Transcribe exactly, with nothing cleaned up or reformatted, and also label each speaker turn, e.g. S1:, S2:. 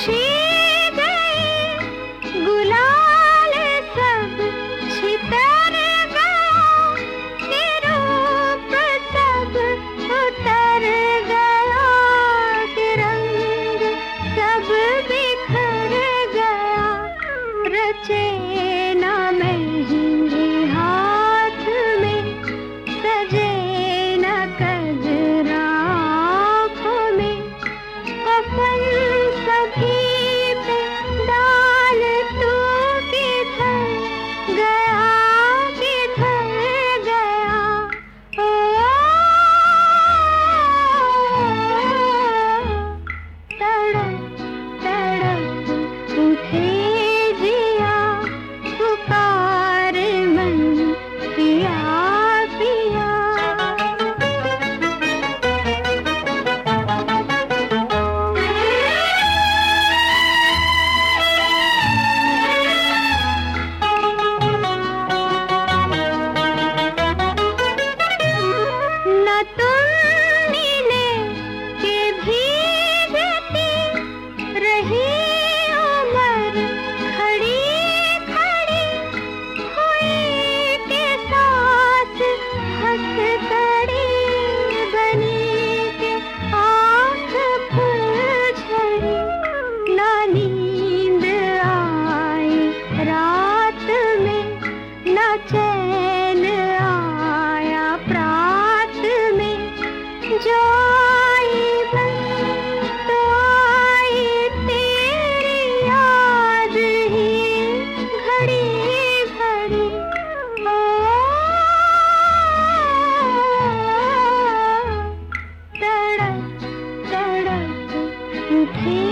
S1: खुशी गई, गुलाल सब छितर गया, कि रूप सब उतर गया, कि रंग सब बिखर गया। रचे ना मेहंदी हाथ में, सजे न कजरा आँखों में, कफन सभी पे डाल तू किधर गया, किधर गया। ओ, तड़प तड़प उठे जिया, पुकार मन पिया पिया। न तुम मिले कि भीगती रही उम्र, खड़ी खड़ी हुई के साथ हंस कड़ी, बनी के आँख फूल झड़ी। ना नींद आई रात में, ना चैन आया प्रात में, जो आई बस तो आई तेरी याद ही घड़ी घड़ी। ओ, तड़प तड़प उठे